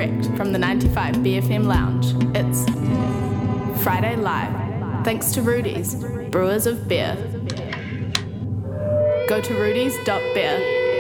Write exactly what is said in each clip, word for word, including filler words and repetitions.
direct from the ninety-five B F M Lounge. It's Friday Live, thanks to Rudy's, brewers of beer. Go to rudy's dot beer.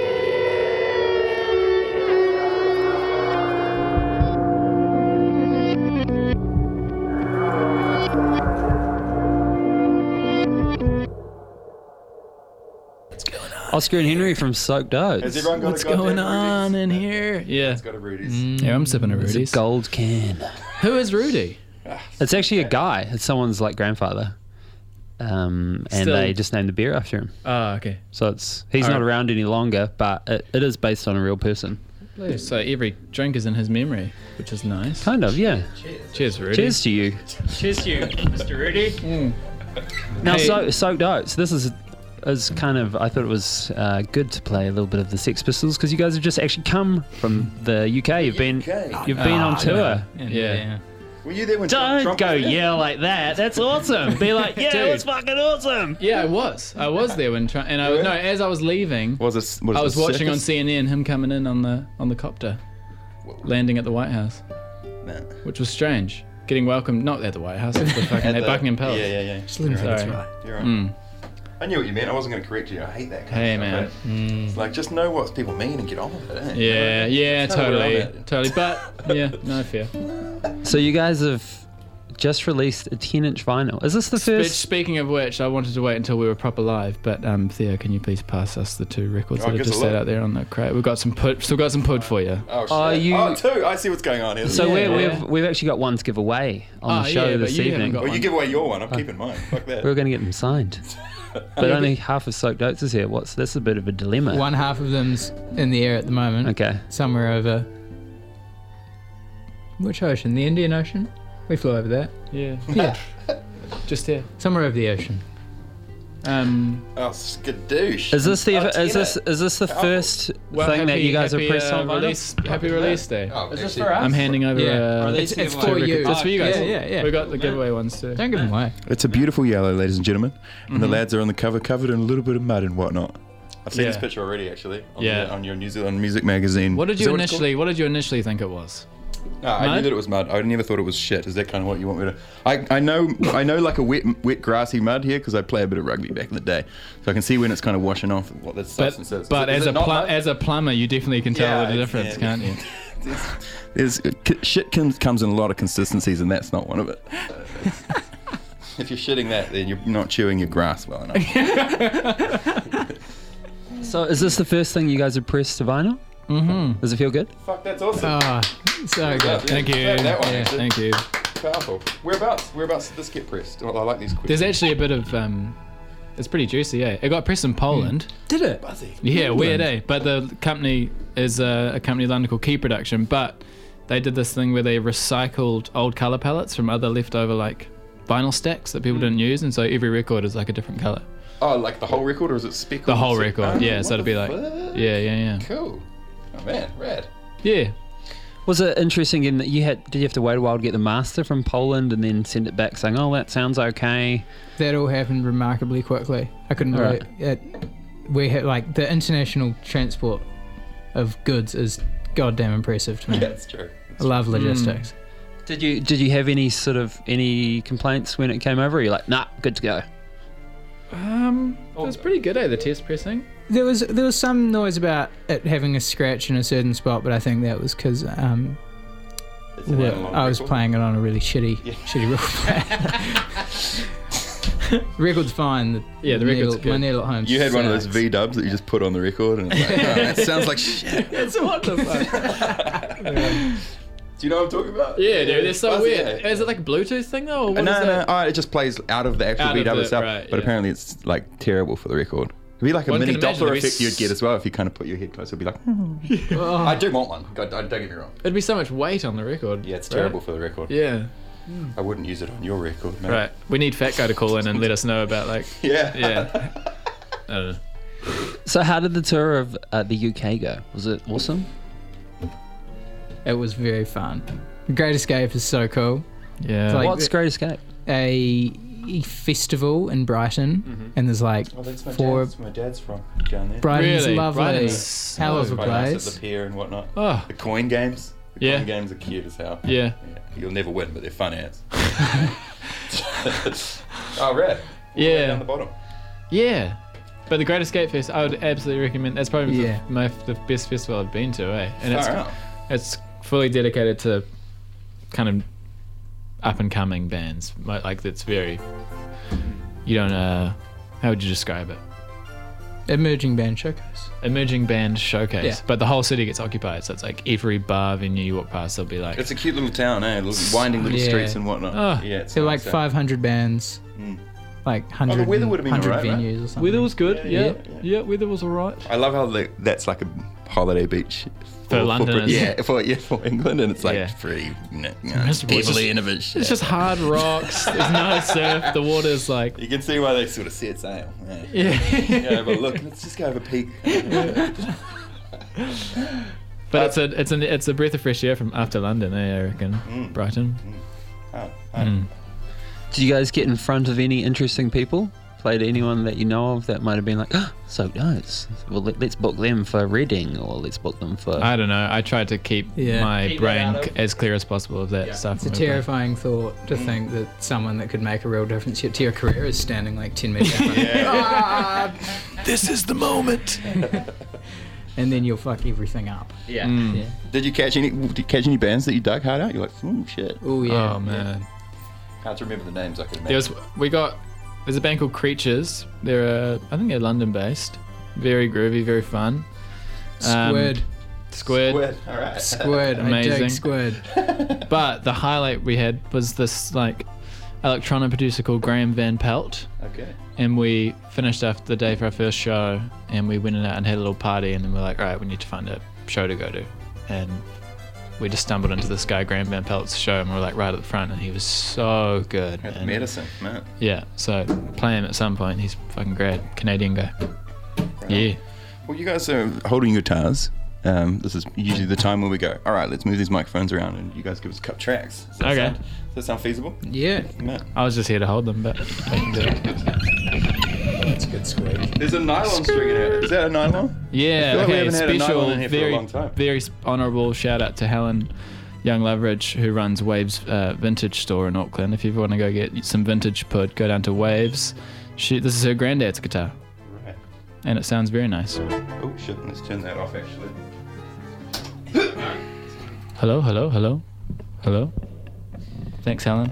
Oscar and Henry from Soaked Oats. Has everyone got What's a goddamn going on Rudy's? in here? Yeah. It's got a Rudy's. Mm, yeah, I'm sipping a It's Rudy's. a gold can. Who is Rudy? It's actually a guy. It's someone's like grandfather. Um, and Still- they just named the beer after him. Oh, okay. So it's he's All not right. around any longer, but it, it is based on a real person. So every drink is in his memory, which is nice. Kind of, yeah. Cheers, Rudy. Cheers to you. Cheers to you, Mister Rudy. Now, Hey. so, Soaked Oats, this is is kind of, I thought it was uh, good to play a little bit of the Sex Pistols because you guys have just actually come from the U K. You've been U K? you've been on tour. Yeah. yeah. Were you there when Don't Trump go was there? yell like that. That's awesome. Be like, yeah, Dude. it's fucking awesome. Yeah, I was. I was there when, Trump, and I You were? no, as I was leaving, Was it? Was I it was a watching on circus? C N N him coming in on the on the copter, landing at the White House, Nah. which was strange. Getting welcomed, not at the White House, at, the fucking, at, the- Buckingham Palace. Yeah, yeah, yeah. Just let him think it's Sorry. right. You're right. Mm. I knew what you meant. I wasn't going to correct you. I hate that. Kind Hey of man. stuff, eh? It's like just know what people mean and get on with it. Eh? Yeah, yeah, That's how we're totally, on it. totally. But yeah, no fear. So you guys have just released a ten inch vinyl. Is this the Spe- first? Speaking of which, I wanted to wait until we were proper live, but um, Theo, can you please pass us the two records Oh, that are give us just a sat look. out there on the crate? We've got some put, still got some pud for you. Oh shit. Are you- Oh, two. I see what's going on here. So Yeah. we're, we've we've actually got one to give away on Oh, the show yeah, but this you haven't evening. got well, you one. give away your one. I'm keeping mine. Fuck that. We We're going to get them signed, but only half of Soaked Oats is here. What's that's a bit of a dilemma. One half of them's in the air at the moment. Okay. Somewhere over. Which ocean? The Indian Ocean? We flew over that. Yeah, Yeah. just here. Somewhere over the ocean. Um, Oh, skadoosh. Is this the Oh, is this tenner. is this the Powerful. first well, thing that happy- you guys happy, have pressed uh, on vinyl? release, Happy release day. Oh, Is this actually- for us? I'm handing over. Yeah. Uh, Are It's, these it's two for records? you. It's for you guys. Yeah, yeah, yeah. We got the giveaway ones too. Don't give them away. It's a beautiful yellow, ladies and gentlemen. And the lads are on the cover, covered in a little bit of mud and whatnot. I've seen Yeah. this picture already, actually. On Yeah. the, on your New Zealand Music Magazine. What did Is you that it's initially? What did you initially think it was? called? No, I Mud? knew that it was mud. I never thought it was shit. Is that kind of what you want me to? I, I know I know like a wet wet grassy mud here because I play a bit of rugby back in the day, so I can see when it's kind of washing off what the But substance is. but Is it- as is a it not pl- mud? as a plumber, you definitely can tell Yeah, the it's- difference, yeah. can't you? There's, there's shit comes, comes in a lot of consistencies, and that's not one of it. If you're shitting that, then you're not chewing your grass well enough. So is this the first thing you guys have pressed to vinyl? Mm-hmm. Does it feel good? Fuck, that's awesome. Oh, so Yeah, good. Thank you. That, that one, Yeah, actually. thank you. Powerful. Whereabouts? Whereabouts did this get pressed? Oh, I like these quick. There's actually a bit of um, it's pretty juicy, eh? It got pressed in Poland. Did it? Buzzy. Yeah, weird, eh? But the company is uh, a company in London called Key Production, but they did this thing where they recycled old color palettes from other leftover like vinyl stacks that people didn't use, and so every record is like a different color. Oh, like the whole record, or is it speckled? The whole Oh, record, yeah. what So it'd be the like, fuck? yeah, yeah, yeah, Cool. Oh man, rad. yeah. Was it interesting in that you had did you have to wait a while to get the master from Poland and then send it back saying, oh, that sounds okay? That all happened remarkably quickly. I couldn't Right. really. It, we had like the international transport of goods is goddamn impressive to me. Yeah, it's true. I love logistics. Did you did you have any sort of any complaints when it came over? Or you're like, nah, good to go. Um, it was pretty good, eh? The test pressing. There was there was some noise about it having a scratch in a certain spot, but I think that was because um, It's an well, analog I was record. playing it on a really shitty Yeah. shitty record player. Record's fine. The, Yeah, the my record's Neil, good. My Neil at home. You had one of those sucks. V dubs that you just put on the record, and it's like, oh, it sounds like shit. It's what the fuck? Do you know what I'm talking about? Yeah, dude, it's so Buzzy, weird. eh? Is it like a Bluetooth thing though? Or what no, is no, that? oh, it just plays out of the actual Out of V dub the- itself, right, but yeah. apparently it's like terrible for the record. It'd be like a One mini can imagine Doppler it'd be effect you'd get as well if you kind of put your head close. It'd be like, Oh. I do want one. God, don't get me wrong. It'd be so much weight on the record. Yeah, it's right? terrible for the record. Yeah. I wouldn't use it on your record, man. Right. We need Fat Guy to call in and let us know about like. Yeah. Yeah. I don't know. So how did the tour of uh, the U K go? Was it awesome? It was very fun. Great Escape is so cool. Yeah. It's like- What's Great Escape? A festival in Brighton, Mm-hmm. and there's like Oh, that's my four. dad's, my dad's from down there. Brighton's Really? lovely. Brighton's Hell of a Quite nice at place. the pier and whatnot. Oh. The coin games. Yeah. Coin games are cute as hell. Yeah. Yeah. You'll never win, but they're fun as. Oh, red. Yeah. Down the bottom. Yeah. But the Great Escape Fest, I would absolutely recommend. That's probably Yeah. the, my, the best festival I've been to, eh? And it's Far out. it's fully dedicated to kind of up and coming bands. Like like that's very. You don't. Uh, how would you describe it? Emerging band showcase. Emerging band showcase, Yeah. but the whole city gets occupied. So it's like every bar venue you walk past, there'll be like. It's a cute little town, eh? Little winding little Yeah. streets and whatnot. Oh. Yeah, it's So like nice, eh? five hundred bands, Mm. like one hundred, weather would've been one hundred alright, right? venues or something. Weather was good. Yeah, Yeah, yeah, yeah. yeah. weather was alright. I love how like, that's like a holiday beach For Londoners. yeah, for yeah, for England, and it's like Yeah. pretty, you know, miserable. It's heavily just- innovative. It's just hard rocks. There's no surf. The water's like. You can see why they sort of set sail. Yeah. Yeah. Yeah, but look, let's just go over peak. But it's a it's an it's a breath of fresh air from after London, eh, I reckon. Mm. Brighton. Oh, oh. Mm. Did you guys get in front of any interesting people? Play to anyone that you know of that might have been like, oh, so nice. Well, let, let's book them for Reading, or let's book them for. I don't know. I tried to keep Yeah. my Keep that brain out of- c- as clear as possible of that stuff. It's a terrifying thought to think that someone that could make a real difference to your career is standing like ten meters in front of you. Yeah. This is the moment. And then you'll fuck everything up. yeah. Mm. Yeah. Did you catch any? Did you catch any bands that you dug hard out? You're like, oh shit. Oh yeah. Oh man. Can't remember the names. I could imagine. There was we got there's a band called Creatures. They're uh, I think they're London based. Very groovy, very fun. Um, Squid. Squid. Squid. All right. Squid. I Amazing. dig Squid. But the highlight we had was this like electronic producer called Graham Van Pelt. Okay. And we finished after the day for our first show, and we went out and had a little party, and then we're like, all right, we need to find a show to go to. And we just stumbled into this guy, Graham Van Pelt's show, and we were like right at the front, and he was so good. At the And- medicine, man. Yeah, so play him at some point. He's fucking great. Canadian guy. Yeah. Well, you guys are holding guitars. Um, this is usually the time where we go, all right, let's move these microphones around and you guys give us a couple tracks. Does that Okay. Sound, does that sound feasible? Yeah. No. I was just here to hold them, but I can do it. That's good squeak. There's a nylon string in it. Is that a nylon? I Yeah, feel like we okay. haven't had a nylon Special, in here for a very, long time. very honourable shout out to Helen Young Loveridge, who runs Waves uh, Vintage Store in Auckland. If you want to go get some vintage put, go down to Waves. She, this is her granddad's guitar, Right. and it sounds very nice. Oh shit, let's turn that off actually. Hello, hello, hello, hello. Thanks, Helen.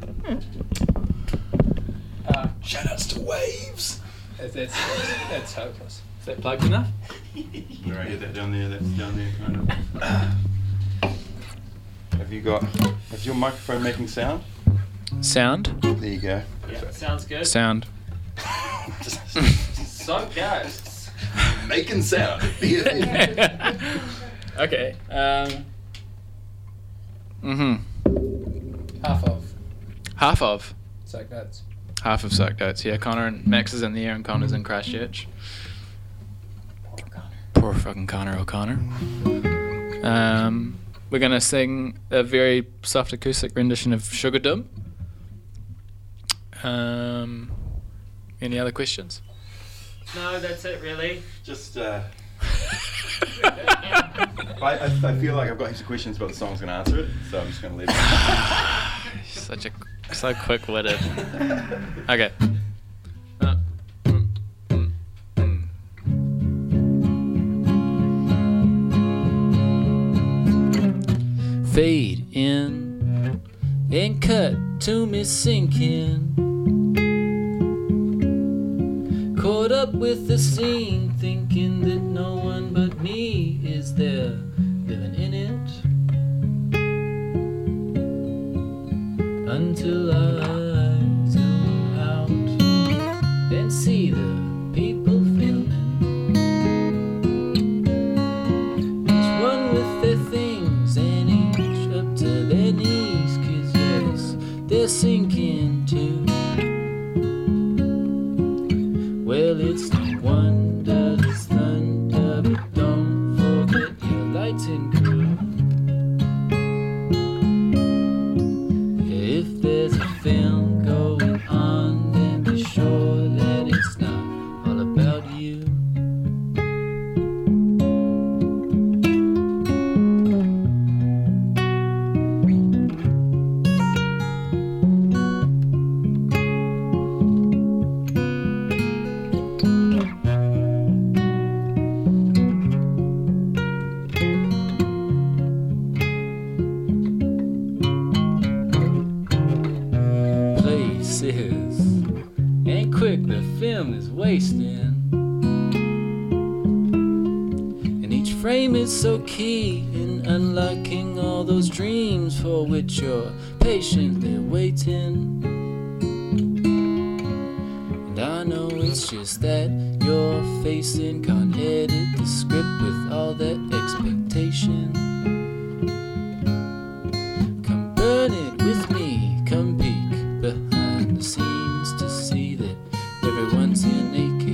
Shout outs to Waves! That's, that's hopeless. Is that plugged enough? Alright, get that down there, that's down there kind of. Have you got, is your microphone making sound? Sound? There you go. Yeah, sounds good. Sound. So goes. Making sound. Okay. Um. Mm-hmm. Half of. Half of. Soak notes. Half of Soaked Oats, yeah. Connor and Max is in the air and Connor's in Christchurch. Poor fucking Connor O'Connor. Um, we're gonna sing a very soft acoustic rendition of Sugar Dum. Um, any other questions? No, that's it, really. Just, uh. I, I, I feel like I've got heaps of questions, but the song's going to answer it, so I'm just going to leave it. Such a so quick-witted. Okay. Uh, mm, mm, mm. Fade in and cut to me sinking. Caught up with the scene, thinking that no one but me is there, living in it. Until I zoom out and see the people filming, each one with their things and each up to their knees, 'cause yes, they're sinking too. Well, it's no wonder there's thunder, but don't forget your lighting crew. If there's a film going on, then be sure that it's not all about you. faces. Ain't quick, the film is wasting. And each frame is so key in unlocking all those dreams for which you're patiently waiting. And I know it's just that you're facing, can't edit the script with all that expectation. Come burn it with me, come peek behind the scenes to see that everyone's here naked.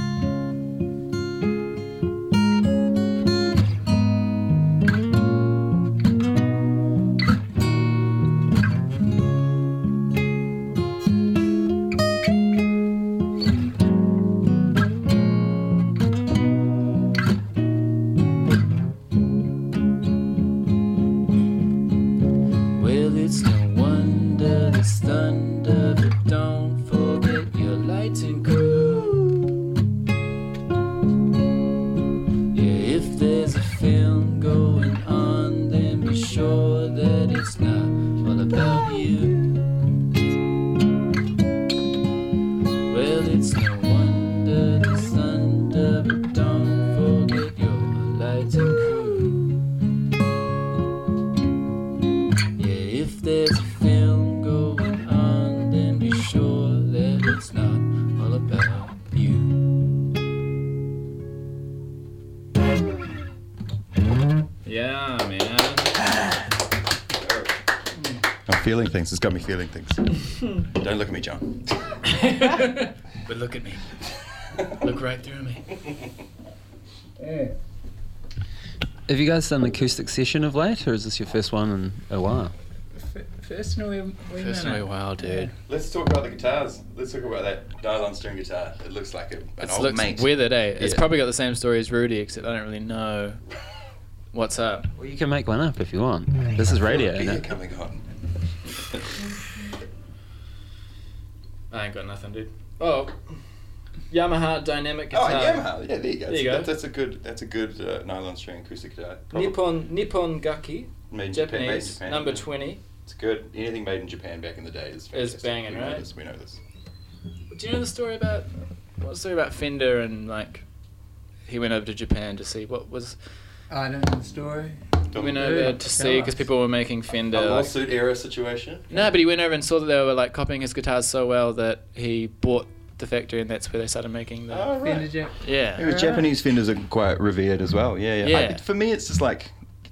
Well, it's no wonder there's thunder, but don't forget your lighting crew. Yeah, if there's a film going on, then be sure that it's not all about you. Well, it's no wonder there's thunder, but don't forget your lighting crew. Yeah, if there's a film going on, then be sure that it's not all about you. Yeah, man. I'm feeling things. It's got me feeling things. Don't look at me, John. But look at me. Look right through me. Have you guys done an acoustic session of late, or is this your first one in a while? First in a wee, wee First in a minute. while, dude. Let's talk about the guitars. Let's talk about that nylon string guitar. It looks like a, an It old looks mate. weird, eh? It's Yeah. probably got the same story as Rudy, except I don't really know what's up. Well, you can make one up if you want. This is radio, Beer isn't it? coming on. I ain't got nothing, dude. Oh, Yamaha dynamic Oh, guitar. Yamaha. Yeah, there you go. There you That- go. That's a good. That's a good uh, nylon string acoustic guitar. Probably Nippon Nippon Gaki, made in Japan, made in Japanese, Japan, number yeah. twenty. It's good. Anything made in Japan back in the day is Is fantastic. banging, we know right? This, we know this. Do you know the story about what's the story about Fender and like he went over to Japan to see what was I don't know the story. he went over to see because people were making Fender. A like- lawsuit era situation. no, but he went over and saw that they were like copying his guitars so well that he bought the factory and that's where they started making the. Oh, Fender right. Jack. Yeah. Because Japanese Fenders are quite revered as well. Yeah, yeah. Yeah. I, for me, it's just like,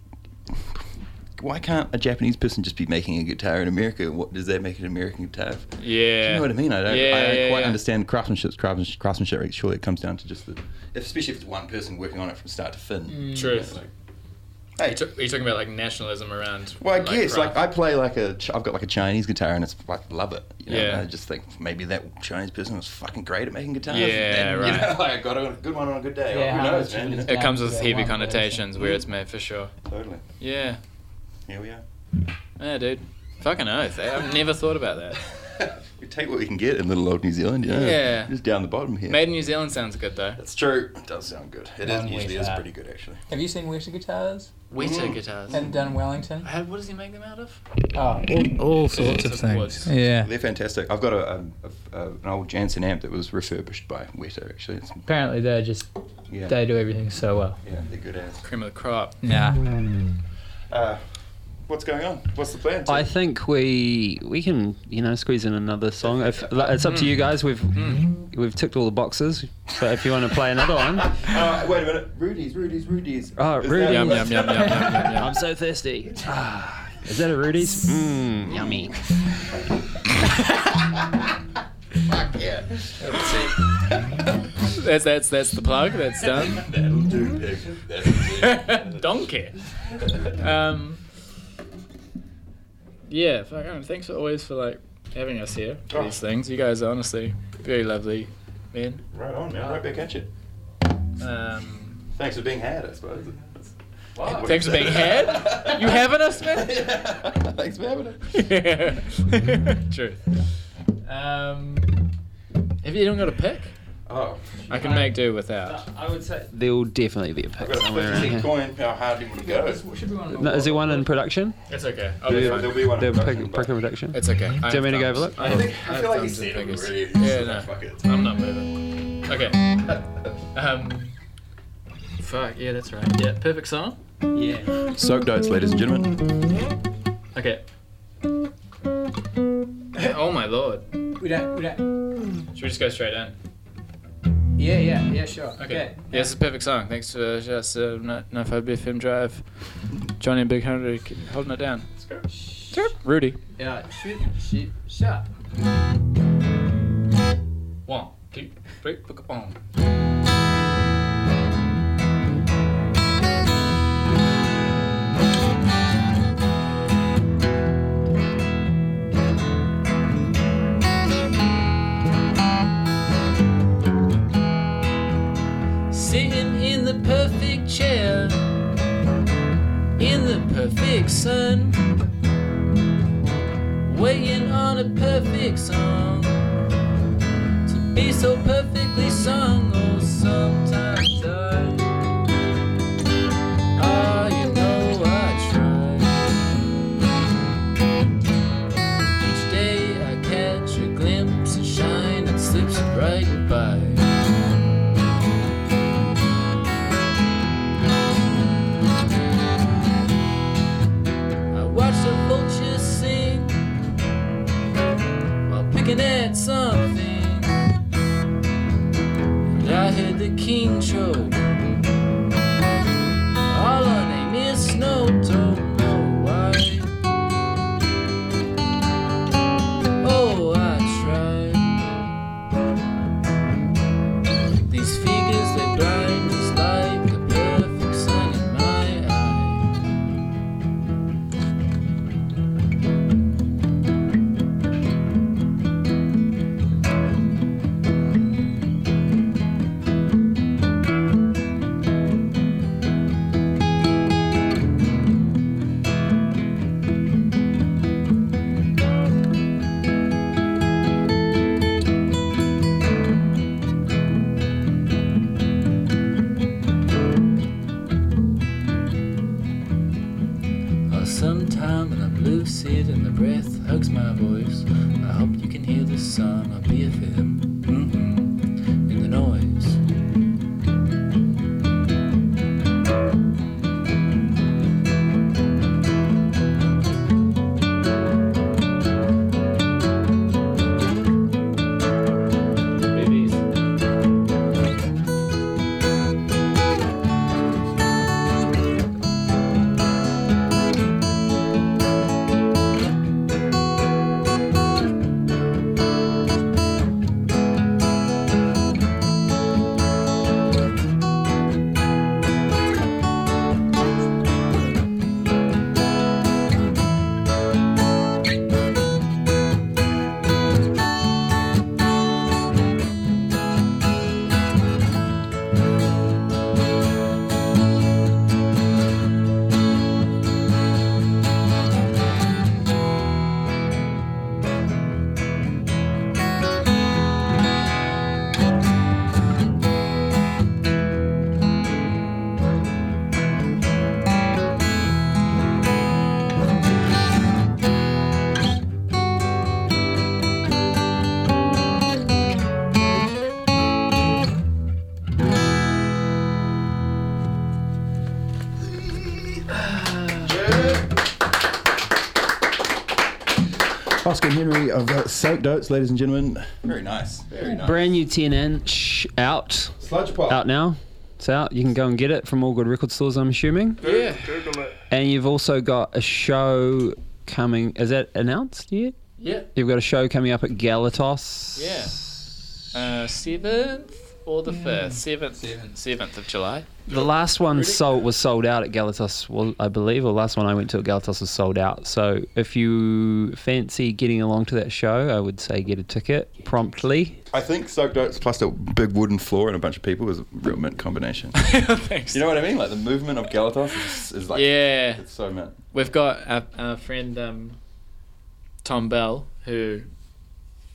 why can't a Japanese person just be making a guitar in America? What does that make it an American guitar? Do Yeah. you know what I mean? I don't, Yeah, I don't yeah, quite yeah. understand craftsmanship. Craftsmanship, craftsmanship. Surely it comes down to just the, if, especially if it's one person working on it from start to fin. Truth. Like, Are hey, you, t- are you talking about like nationalism around? well, I guess like I craft? play like a, Ch- I've got like a Chinese guitar and it's I love it. You know? Yeah. And I just think maybe that Chinese person was fucking great at making guitars. Yeah, and, right. You know, like I got a good one on a good day. Yeah, Who how knows, much man? it You is know? It comes with Yeah, heavy one connotations person. where it's made for sure. Totally. Yeah. Here we are. Yeah, dude. Fucking oath. eh? I've never thought about that. We take what we can get in little old New Zealand, you know? Yeah. Just down the bottom here. Made in New Zealand sounds good though. That's true. It does sound good. It is, One usually is Weta. pretty good, actually. Have you seen Weta guitars? Weta guitars. And done in Wellington? How, what does he make them out of? Oh, all, all sorts of of things. woods. Yeah. They're fantastic. I've got a, a, a, an old Jansen amp that was refurbished by Weta, actually. It's, Apparently they're just yeah. they do everything so well. Yeah, they're good ass. Cream of the crop. Yeah. Uh, what's going on? What's the plan? I think we we can you know squeeze in another song. If like, it's up to you guys, we've we've ticked all the boxes. But if you want to play another one, Uh, wait a minute. Rudy's, Rudy's, Rudy's. Oh, Is Rudy. that- Yum yum yum yum yum yum yum. I'm so thirsty. Ah, is that a Rudy's? Mmm, yummy. Fuck yeah. Let's see. That's that's that's the plug. That's done. That'll do, pig. That'll do. Donkey. Um. Yeah. Fuck, um, thanks for always for like having us here for these things. You guys are honestly very lovely men. Right on, man. Right back at you. Um. Thanks for being had, I suppose. Wow. Thanks for being had. You having us, man? Yeah. Thanks for having us. Truth. Um, have you don't got a pick? Oh. I can make do without. I would say there'll definitely be a pick I've got a somewhere around fifty here. coin. How hard do you want to go? Should be one No, is there one in production? It's okay. I'll Do be you- fine. There'll be one. The in pick, production, pick but- in production? It's okay. Do you want me to go have a look? I, I think I have feel like thumbs he's and said fingers. already. Yeah, no. Fuck it. I'm not moving. Okay. Um. Fuck, yeah, that's right. Yeah, perfect song? Yeah. Soaked oats, ladies and gentlemen. Okay. Oh my lord. We don't. We don't. Should we just go straight in? Yeah, yeah, yeah, sure. Okay. Yeah, this is a perfect song. Thanks to uh, just uh, nine five B F M Drive. Johnny and Big Henry holding it down. Rudy. Yeah, shoot, shoot, shut. One, two, three, book up on. Sitting in the perfect chair, in the perfect sun, waiting on a perfect song to be so perfectly sung. Oh, sometimes I, ah, you know I try. Each day I catch a glimpse of shine that slips right by. Watch the vultures sing while picking at something. And I heard the king choke. All her name is Snow, don't know why. Oh, I tried. These figures, they blind us like the perfect sun in my eye. Or sometime when I'm lucid and the breath hugs my voice, I hope you can hear the song of B F M mm-hmm, in the noise. Babies. Oscar and Henry of uh, Soaked Oats, ladies and gentlemen. Very nice. Very nice. Brand new ten inch out. Sludge Pop. Out now. It's out. You can go and get it from all good record stores, I'm assuming. Yeah. And you've also got a show coming. Is that announced yet? Yeah. You've got a show coming up at Galatos. Yeah. Uh, seventh or the fifth? Seventh. Seventh. Seventh of July. The last one sold was sold out at Galatos, well, I believe, or the last one I went to at Galatos was sold out. So if you fancy getting along to that show, I would say get a ticket promptly. I think Soaked Oats plus a big wooden floor and a bunch of people is a real mint combination. Thanks. You know what I mean? Like the movement of Galatos is, is like, Yeah. it's so mint. We've got our, our friend um, Tom Bell, who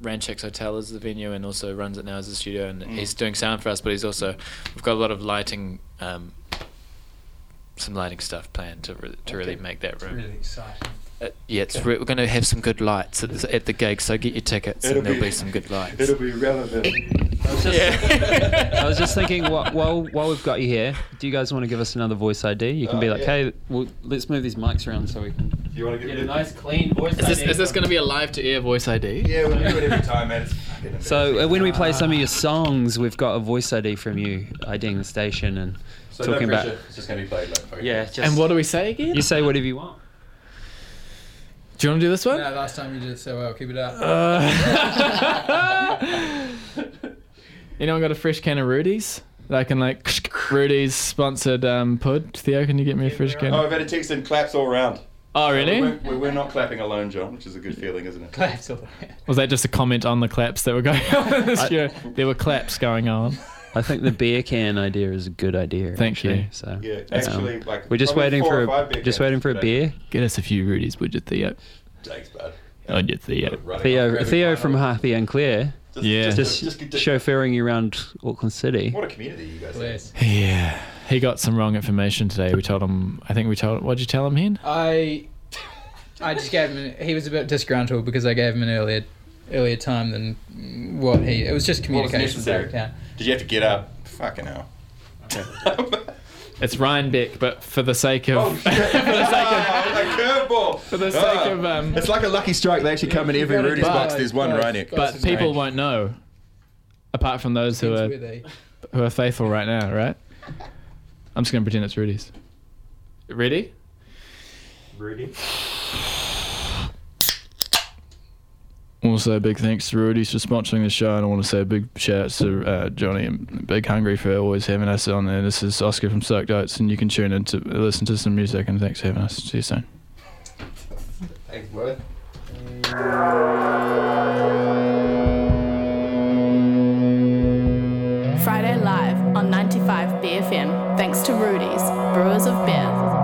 Ranchix Hotel as the venue and also runs it now as a studio, and Mm. he's doing sound for us, but he's also we've got a lot of lighting, um, some lighting stuff planned to re- to really make that room. Really exciting. Uh, yeah, it's re- we're going to have some good lights at the, at the gig, so get your tickets It'll and there'll be- be some good lights. It'll be relevant. I was just, I was just thinking, wh- while while we've got you here, do you guys want to give us another voice I D? You can Oh, be like, yeah. hey, well, let's move these mics around so we can You want to get get a nice clean voice Is this, I D. is this going to be a live to air voice I D? Yeah, we'll do it every time, man. It's fucking So uh, when we play some of your songs, we've got a voice I D from you IDing the station and so talking no about. pressure. It's just going to be played like fucking- Yeah, just And what do we say again? you say whatever you want. Do you want to do this one? No, last time you did it so well. Keep it up. Anyone got a fresh can of Rudy's? That I can like Rudy's sponsored um, pud. Theo, can you get me a fresh can? Oh, I've had a text in claps all around. Oh, really? We're, we're, we're not clapping alone, John, which is a good feeling, isn't it? Claps all right. Was that just a comment on the claps that were going on this year? There were claps going on. I think the beer can idea is a good idea. Thank actually, you. So Yeah, um, actually, like we're just probably waiting four for or five a, beer just cans waiting for a today. beer. Get us a few Rudy's, would you, Theo? Thanks, bud. Oh, you, Theo. Running off, Theo grabbing Theo mine. from Happy and Claire, Just, Yeah. just, just, just, just, chauffeuring you around Auckland City. What a community you guys Bless. Yeah. He got some wrong information today. We told him, I think we told, what'd you tell him, Hen? I I just gave him. An, he was a bit disgruntled because I gave him an earlier earlier time than what he. It was just What was communication necessary. breakdown. Did you have to get up? Fucking hell. It's Ryan Beck, but for the sake of... Oh, shit. for the sake of... a curveball. For the sake Ah. of... Um, It's like a lucky strike. They actually come in every gotta Rudy's do box. it. There's one Both. right neck. Both. but people won't know, apart from those who are, Depends where they- who are faithful right now, right? I'm just going to pretend it's Rudy's. Ready? Rudy. Also, big thanks to Rudy's for sponsoring the show, and I want to say a big shout out to uh, Johnny and Big Hungry for always having us on there. This is Oscar from Soaked Oats, and you can tune in to listen to some music, and thanks for having us. See you soon. Thanks, bud. Friday Live on ninety-five B F M, thanks to Rudy's, Brewers of Beer.